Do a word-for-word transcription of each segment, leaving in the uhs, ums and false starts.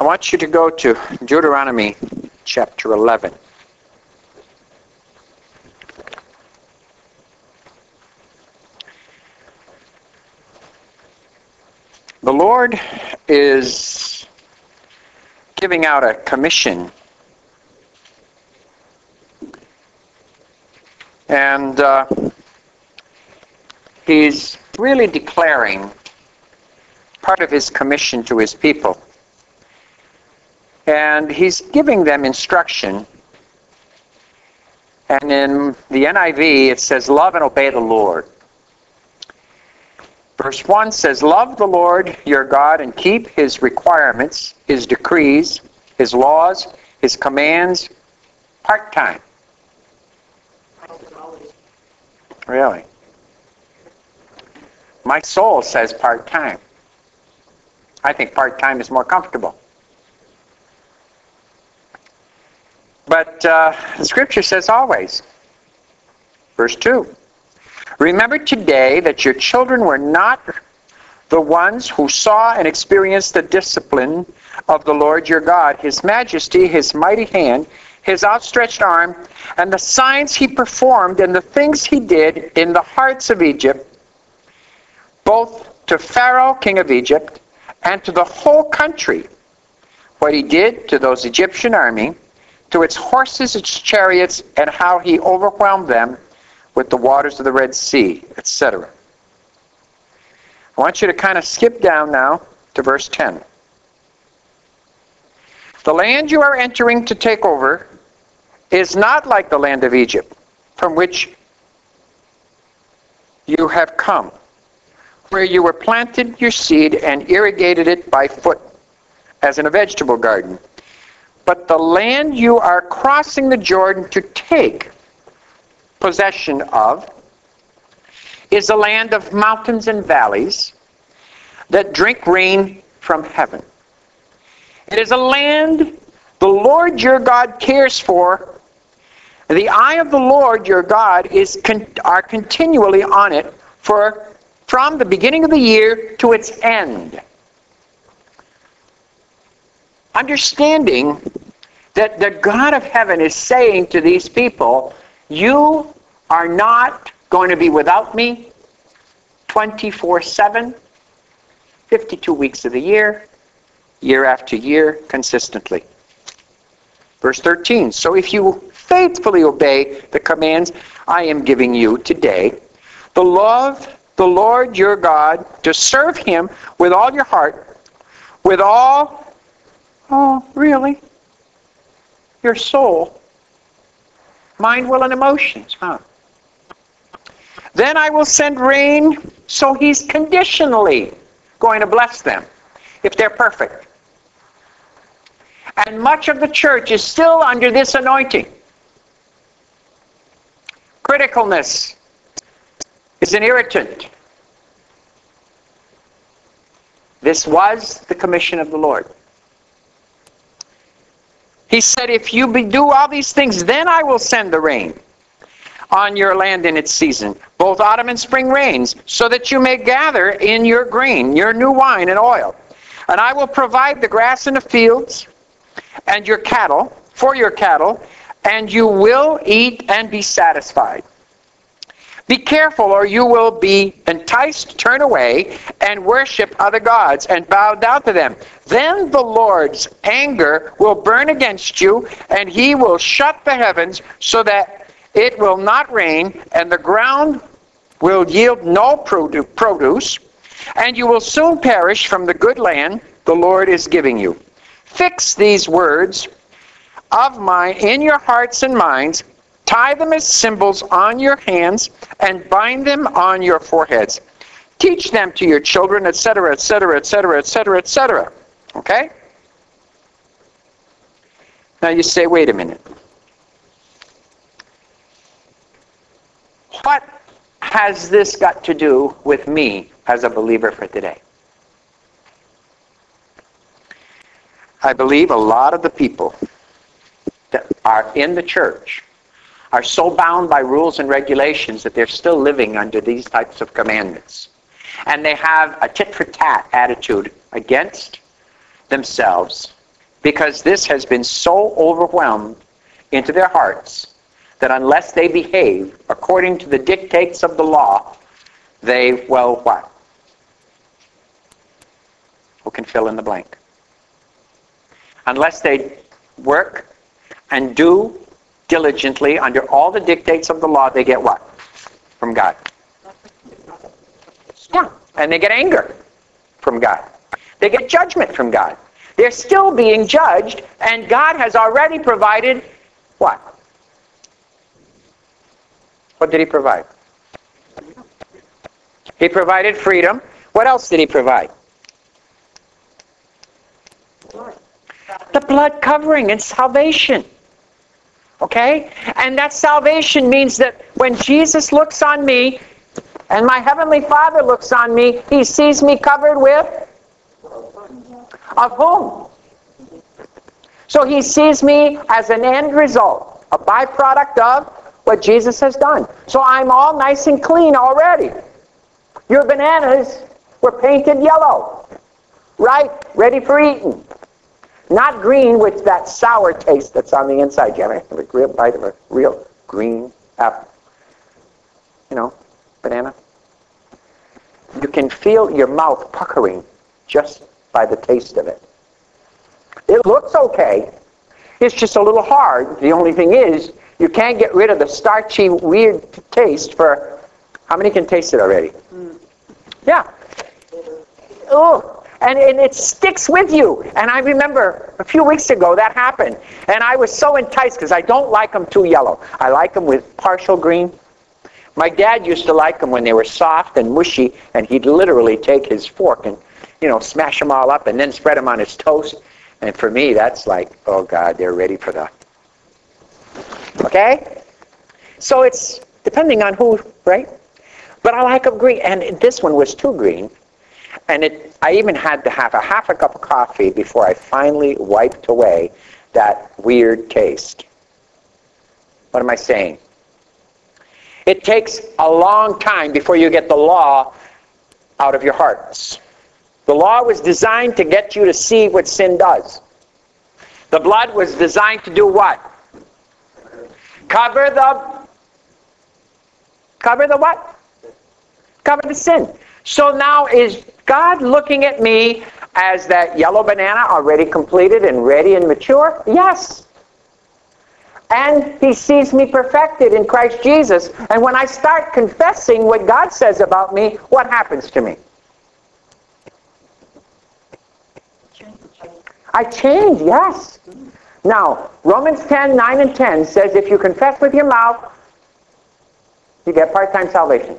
I want you to go to Deuteronomy chapter eleven. The Lord is giving out a commission. And uh, he's really declaring part of his commission to his people. And he's giving them instruction. And in the N I V, it says, love and obey the Lord. Verse one says, love the Lord your God and keep his requirements, his decrees, his laws, his commands, part-time. Really? My soul says part-time. I think part-time is more comfortable. But uh, the scripture says always. Verse two. Remember today that your children were not the ones who saw and experienced the discipline of the Lord your God, his majesty, his mighty hand, his outstretched arm, and the signs he performed and the things he did in the hearts of Egypt, both to Pharaoh, king of Egypt, and to the whole country, what he did to those Egyptian army, to its horses, its chariots, and how he overwhelmed them with the waters of the Red Sea, et cetera. I want you to kind of skip down now to verse ten. The land you are entering to take over is not like the land of Egypt, from which you have come, where you were planted your seed and irrigated it by foot, as in a vegetable garden. But the land you are crossing the Jordan to take possession of is a land of mountains and valleys that drink rain from heaven. It is a land the Lord your God cares for. The eye of the Lord your God is con- are continually on it for from the beginning of the year to its end. Understanding that the God of heaven is saying to these people, you are not going to be without me twenty-four seven, fifty-two weeks of the year, year after year, consistently. Verse thirteen, so if you faithfully obey the commands I am giving you today, the love the Lord your God, to serve him with all your heart, with all, oh, really? Your soul, mind, will, and emotions, huh? Then I will send rain, so he's conditionally going to bless them if they're perfect. And much of the church is still under this anointing. Criticalness is an irritant. This was the commission of the Lord. He said, if you do all these things, then I will send the rain on your land in its season, both autumn and spring rains, so that you may gather in your grain, your new wine and oil. And I will provide the grass in the fields and your cattle, for your cattle, and you will eat and be satisfied. Be careful, or you will be enticed, turn away, and worship other gods, and bow down to them. Then the Lord's anger will burn against you, and he will shut the heavens so that it will not rain, and the ground will yield no produce, and you will soon perish from the good land the Lord is giving you. Fix these words of mine in your hearts and minds, tie them as symbols on your hands, and bind them on your foreheads. Teach them to your children, et cetera, et cetera, et cetera, et cetera, et cetera. Okay? Now you say, wait a minute. What has this got to do with me as a believer for today? I believe a lot of the people that are in the church are so bound by rules and regulations that they're still living under these types of commandments. And they have a tit-for-tat attitude against themselves Because this has been so overwhelmed into their hearts that unless they behave according to the dictates of the law, they, well, what? Who can fill in the blank? Unless they work and do diligently under all the dictates of the law, they get what? From God. Yeah, and they get anger from God. They get judgment from God. They're still being judged, and God has already provided what? What did he provide? He provided freedom. What else did he provide? The blood covering and salvation. Okay? And that salvation means that when Jesus looks on me, and my Heavenly Father looks on me, he sees me covered with? Of whom? So he sees me as an end result, a byproduct of what Jesus has done. So I'm all nice and clean already. Your bananas were painted yellow, ripe, ready for eating. Not green with that sour taste that's on the inside. You ever have a real bite of a real green apple? You know, banana? You can feel your mouth puckering just by the taste of it. It looks okay. It's just a little hard. The only thing is, you can't get rid of the starchy, weird taste for... How many can taste it already? Mm. Yeah. Oh. And, and it sticks with you. And I remember a few weeks ago that happened. And I was so enticed because I don't like them too yellow. I like them with partial green. My dad used to like them when they were soft and mushy, and he'd literally take his fork and, you know, smash them all up and then spread them on his toast. And for me, that's like, oh God, they're ready for the... Okay? So it's depending on who, right? But I like them green. And this one was too green. And it, I even had to have a half a cup of coffee before I finally wiped away that weird taste. What am I saying? It takes a long time before you get the law out of your hearts. The law was designed to get you to see what sin does. The blood was designed to do what? Cover the... Cover the what? Cover the sin. So now is God looking at me as that yellow banana already completed and ready and mature? Yes. And he sees me perfected in Christ Jesus. And when I start confessing what God says about me, what happens to me? I change, yes. Now, Romans ten, nine and ten says if you confess with your mouth, you get part-time salvation.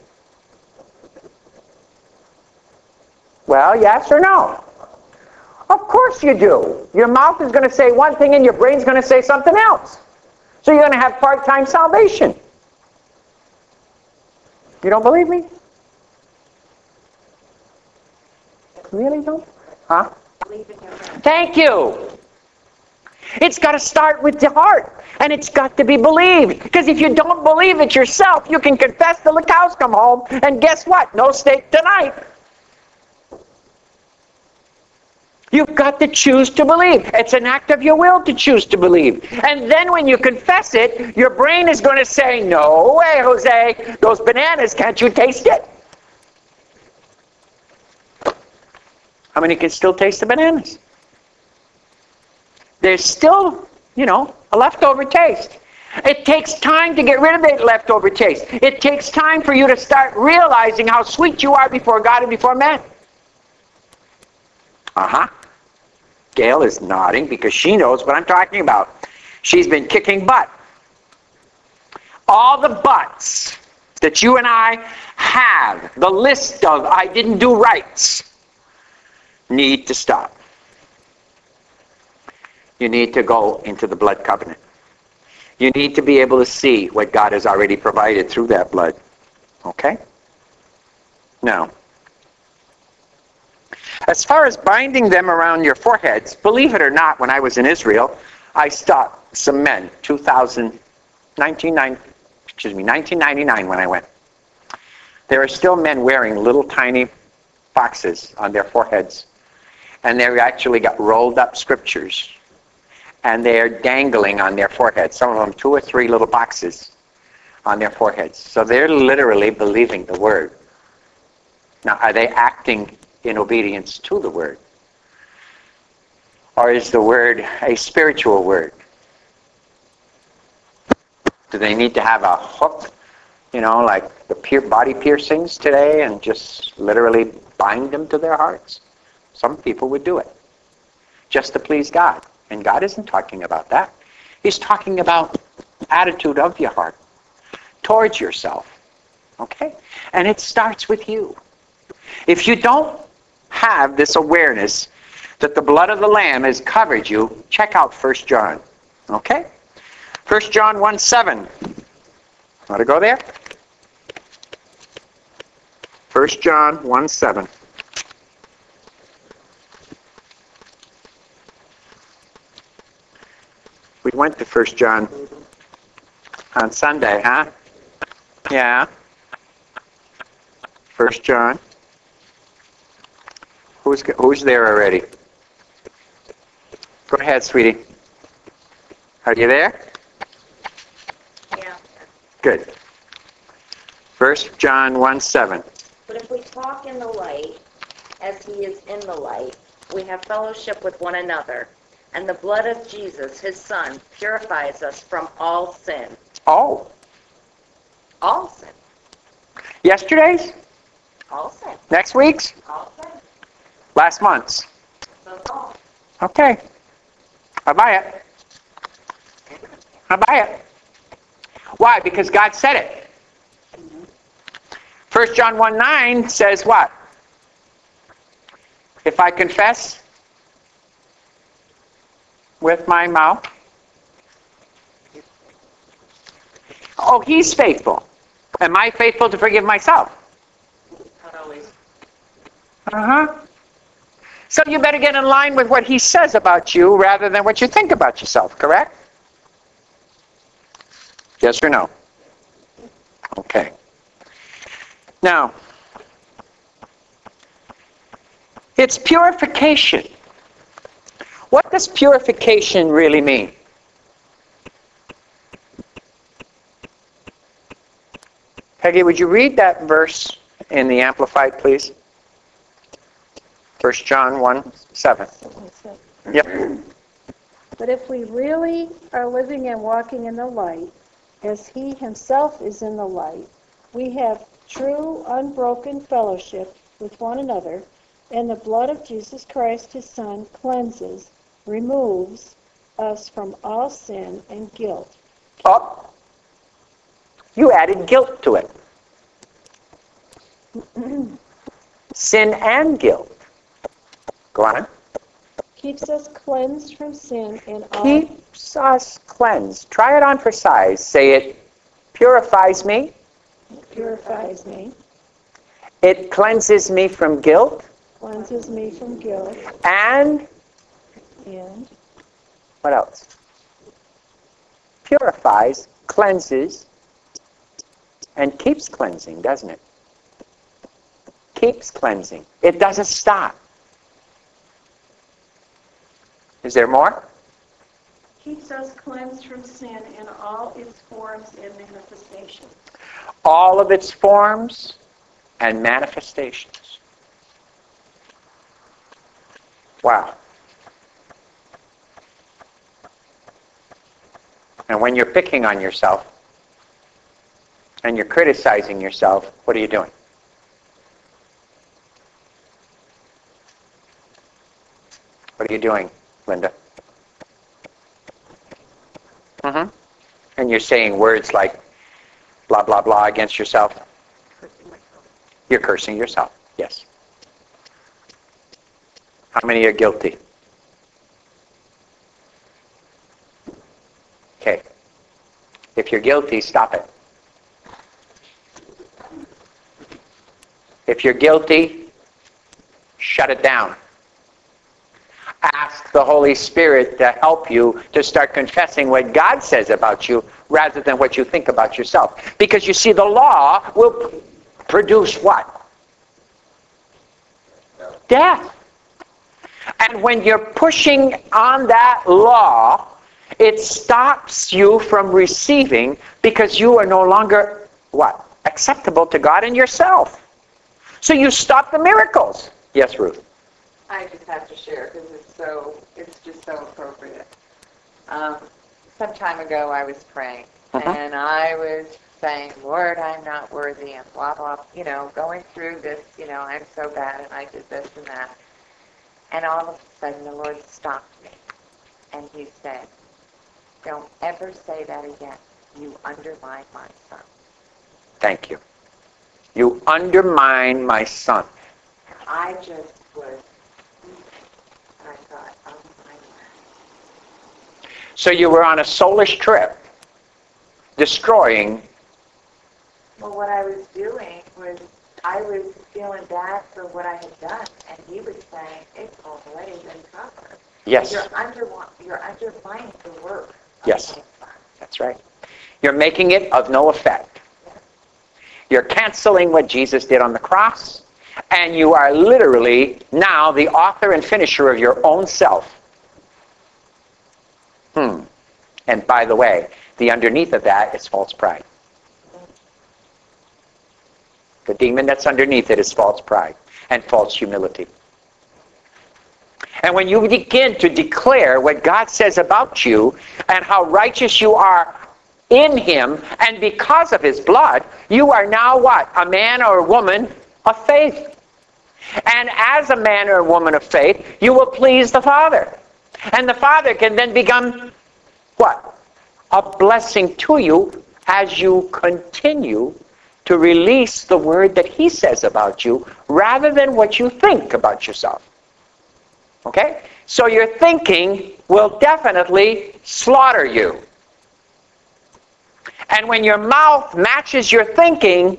Well, yes or no? Of course you do. Your mouth is going to say one thing and your brain's going to say something else. So you're going to have part-time salvation. You don't believe me? Really don't? Huh? Thank you. It's got to start with the heart. And it's got to be believed. Because if you don't believe it yourself, you can confess till the cows come home. And guess what? No steak tonight. You've got to choose to believe. It's an act of your will to choose to believe. And then when you confess it, your brain is going to say, no way, Jose, those bananas, can't you taste it? How many can still taste the bananas? There's still, you know, a leftover taste. It takes time to get rid of that leftover taste. It takes time for you to start realizing how sweet you are before God and before men. Uh-huh. Gail is nodding because she knows what I'm talking about. She's been kicking butt. All the butts that you and I have, the list of I didn't do rights, need to stop. You need to go into the blood covenant. You need to be able to see what God has already provided through that blood. Okay? Now, as far as binding them around your foreheads, believe it or not, when I was in Israel, I stopped some men, two thousand, nineteen ninety, excuse me, nineteen ninety-nine when I went. There are still men wearing little tiny boxes on their foreheads, and they actually got rolled up scriptures and they're dangling on their foreheads. Some of them two or three little boxes on their foreheads. So they're literally believing the word. Now, are they acting in obedience to the word? Or is the word a spiritual word? Do they need to have a hook, you know, like the pier- body piercings today, and just literally bind them to their hearts? Some people would do it just to please God. And God isn't talking about that. He's talking about attitude of your heart towards yourself. Okay? And it starts with you. If you don't have this awareness that the blood of the Lamb has covered you, check out First John. Okay? First John one seven. Want to go there? First John one seven. We went to First John on Sunday, huh? Yeah. First John. Who's who's there already? Go ahead, sweetie. Are you there? Yeah. Good. First John one seven. But if we talk in the light, as he is in the light, we have fellowship with one another, and the blood of Jesus, his Son, purifies us from all sin. Oh. All sin. Yesterday's? All sin. Next week's? All sin. Last month's? That's all. Okay. I buy it. I buy it. Why? Because God said it. First John one nine says what? If I confess with my mouth. Oh, he's faithful. Am I faithful to forgive myself? Not always. Uh-huh. So you better get in line with what he says about you rather than what you think about yourself, correct? Yes or no? Okay. Now, it's purification. What does purification really mean? Peggy, would you read that verse in the Amplified, please? First John one seven. Yep. But if we really are living and walking in the light, as he himself is in the light, we have true, unbroken fellowship with one another, and the blood of Jesus Christ, his Son, cleanses, removes us from all sin and guilt. Oh, you added guilt to it. Sin and guilt. Go on. Keeps us cleansed from sin and all. Keeps us cleansed. Try it on for size. Say it purifies me. Purifies me. It cleanses me from guilt. Cleanses me from guilt. And And what else? Purifies, cleanses, and keeps cleansing, doesn't it? Keeps cleansing. It doesn't stop. Is there more? keeps us cleansed from sin in all its forms and manifestations. All of its forms and manifestations. Wow. And when you're picking on yourself and you're criticizing yourself, what are you doing? What are you doing, Linda? Mm-hmm. And you're saying words like blah, blah, blah against yourself. You're cursing yourself, yes. How many are guilty? Okay. If you're guilty, stop it. If you're guilty, shut it down. Ask the Holy Spirit to help you to start confessing what God says about you rather than what you think about yourself. Because you see, the law will produce what? Death. And when you're pushing on that law It stops you from receiving because you are no longer, what? Acceptable to God and yourself. So you stop the miracles. Yes, Ruth? I just have to share because it's so, it's just so appropriate. Um, some time ago I was praying Uh-huh. and I was saying, Lord, I'm not worthy and blah, blah, you know, going through this, you know, I'm so bad and I did this and that. And all of a sudden the Lord stopped me and he said, don't ever say that again. You undermine my son. Thank you. You undermine my son. And I just was, and I thought, oh my God. So you were on a soulish trip, destroying. Well, what I was doing was I was feeling bad for what I had done, and he was saying, it's already been covered. Yes. You're, under, you're undermining the work of Yes. my son. That's right. You're making it of no effect. You're canceling what Jesus did on the cross, and you are literally now the author and finisher of your own self. Hmm. And by the way, the underneath of that is false pride. The demon that's underneath it is false pride and false humility. And when you begin to declare what God says about you and how righteous you are in him and because of his blood, you are now what? A man or a woman of faith. And as a man or a woman of faith, you will please the Father. And the Father can then become what? A blessing to you as you continue to release the word that he says about you rather than what you think about yourself. Okay? So your thinking will definitely slaughter you. And when your mouth matches your thinking,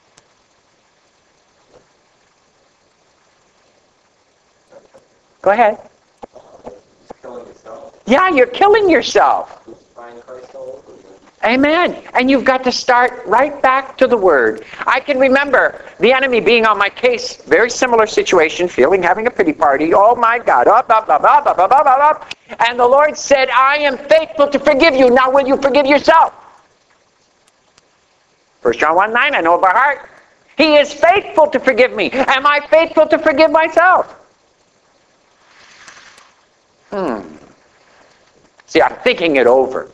go ahead. Killing yourself. Yeah, you're killing yourself. Crucifying Christ all over again. Amen. And you've got to start right back to the Word. I can remember the enemy being on my case, very similar situation, feeling having a pity party. Oh my God. Up, up, up, up, up, up, up, up, up. And the Lord said, I am faithful to forgive you. Now will you forgive yourself? First John one nine, I know by heart. He is faithful to forgive me. Am I faithful to forgive myself? Hmm. See, I'm thinking it over.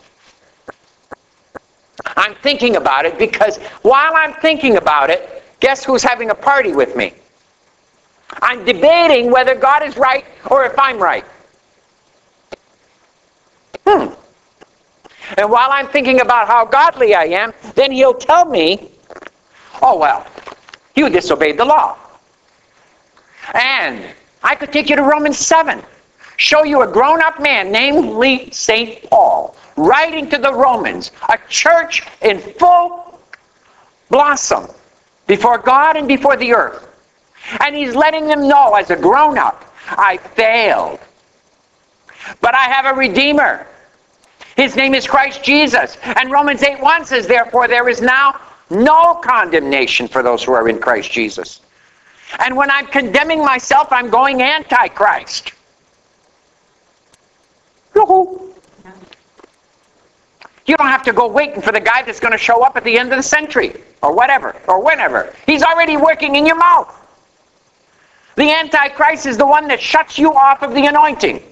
I'm thinking about it because while I'm thinking about it, guess who's having a party with me? I'm debating whether God is right or if I'm right. Hmm. And while I'm thinking about how godly I am, then he'll tell me, oh well, you disobeyed the law. And I could take you to Romans seven. Show you a grown-up man, namely Saint Paul, writing to the Romans, a church in full blossom before God and before the earth. And he's letting them know as a grown-up, I failed. But I have a Redeemer. His name is Christ Jesus. And Romans eight one says, therefore there is now no condemnation for those who are in Christ Jesus. And when I'm condemning myself, I'm going anti-Christ. Yoo-hoo. You don't have to go waiting for the guy that's going to show up at the end of the century, or whatever, or whenever. He's already working in your mouth. The Antichrist is the one that shuts you off of the anointing.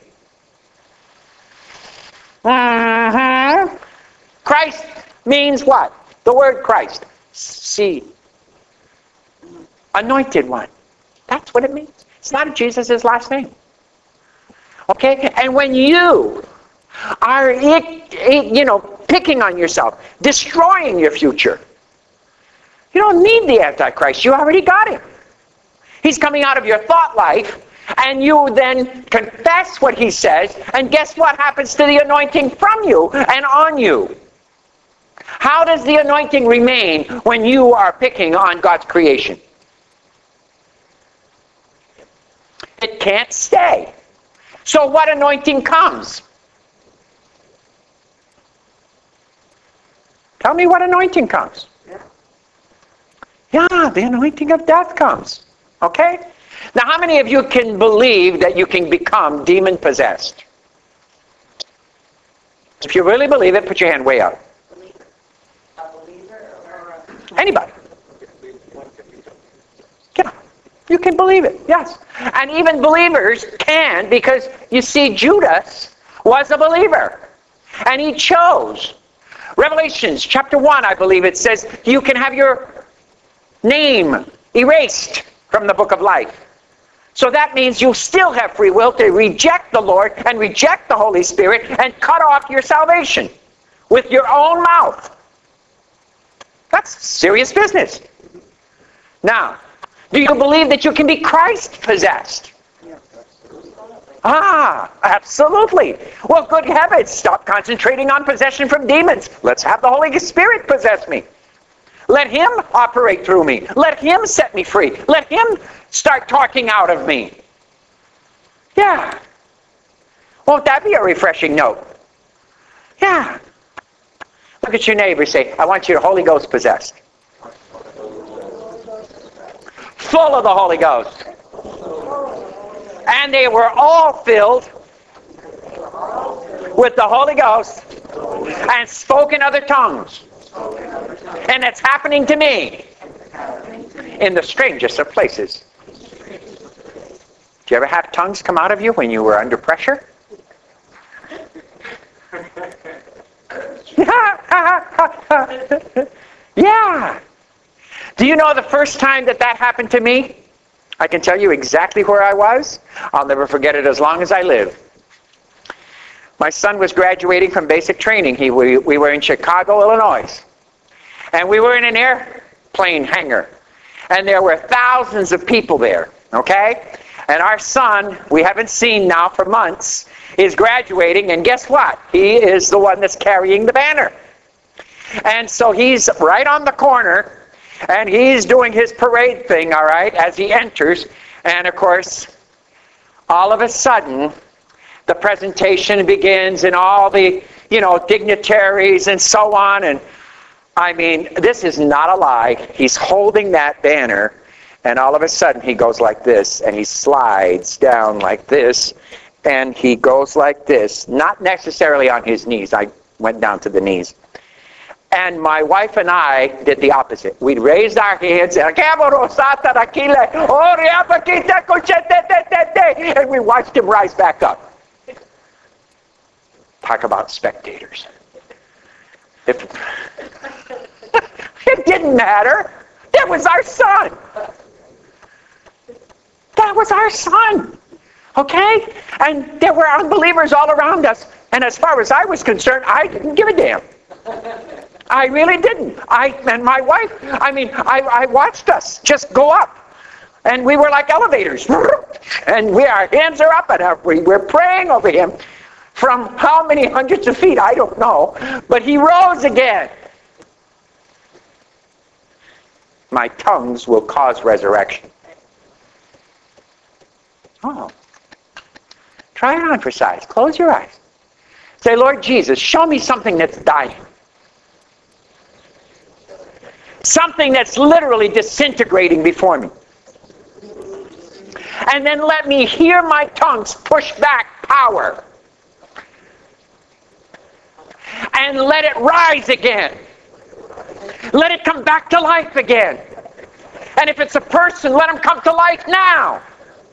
Mm-hmm. Christ means what? The word Christ. See. Anointed one. That's what it means. It's not Jesus' last name. Okay? And when you are, you know, picking on yourself, destroying your future, you don't need the Antichrist. You already got him. He's coming out of your thought life, and you then confess what he says, and guess what happens to the anointing from you and on you? How does the anointing remain when you are picking on God's creation? It can't stay. So what anointing comes? Tell me what anointing comes. Yeah, the anointing of death comes. Okay? Now, how many of you can believe that you can become demon-possessed? If you really believe it, put your hand way up. Anybody. Yeah. You can believe it, yes. And even believers can, because you see, Judas was a believer. And he chose. Revelations chapter one, I believe it says, you can have your name erased from the book of life. So that means you still have free will to reject the Lord and reject the Holy Spirit and cut off your salvation with your own mouth. That's serious business. Now, do you believe that you can be Christ-possessed? Ah, absolutely. Well, good heavens, stop concentrating on possession from demons. Let's have the Holy Spirit possess me. Let Him operate through me. Let Him set me free. Let Him start talking out of me. Yeah. Won't that be a refreshing note? Yeah. Look at your neighbor, say, I want you to Holy Ghost possessed. Full of the Holy Ghost. And they were all filled with the Holy Ghost and spoke in other tongues. And it's happening to me in the strangest of places. Do you ever have tongues come out of you when you were under pressure? Yeah. Do you know the first time that that happened to me? I can tell you exactly where I was. I'll never forget it as long as I live. My son was graduating from basic training. He, we, we were in Chicago, Illinois. And we were in an airplane hangar. And there were thousands of people there, okay? And our son, we haven't seen now for months, is graduating. And guess what? He is the one that's carrying the banner. And so he's right on the corner. And he's doing his parade thing, all right, as he enters. And, of course, all of a sudden, the presentation begins and all the, you know, dignitaries and so on. And, I mean, this is not a lie. He's holding that banner, and all of a sudden he goes like this, and he slides down like this, and he goes like this. Not necessarily on his knees. I went down to the knees. And my wife and I did the opposite. We raised our hands and and we watched him rise back up. Talk about spectators. If, it didn't matter. That was our son. That was our son. Okay? And there were unbelievers all around us. And as far as I was concerned, I didn't give a damn. I really didn't. I and my wife, I mean, I, I watched us just go up. And we were like elevators. And we, our hands are up, and we, we're praying over him from how many hundreds of feet, I don't know. But he rose again. My tongues will cause resurrection. Oh. Try it on for size. Close your eyes. Say, Lord Jesus, show me something that's dying. Something that's literally disintegrating before me. And then let me hear my tongues push back power. And let it rise again. Let it come back to life again. And if it's a person, let him come to life now.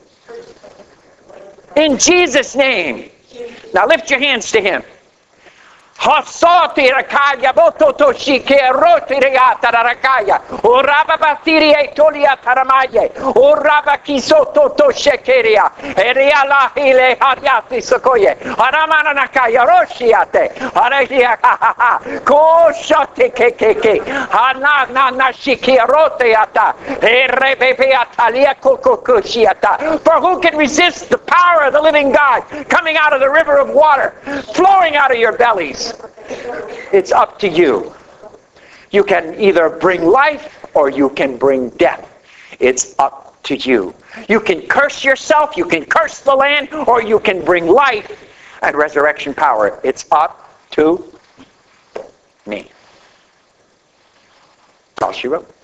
In Jesus' name. Now lift your hands to him. Hosoti rakaya bototo shike roti reata rakaya uraba batiri e tolia taramaye uraba kisoto to shekeria eriala ile hariati sokoye aramana nakaya roshiate areia ko shoti kekeke ana na na shike rote ata erebebe atalia kokokushiata. For who can resist the power of the living God coming out of the river of water flowing out of your bellies? It's up to you. You can either bring life or you can bring death. It's up to you. You can curse yourself, you can curse the land, or you can bring life and resurrection power. It's up to me. That's all she wrote.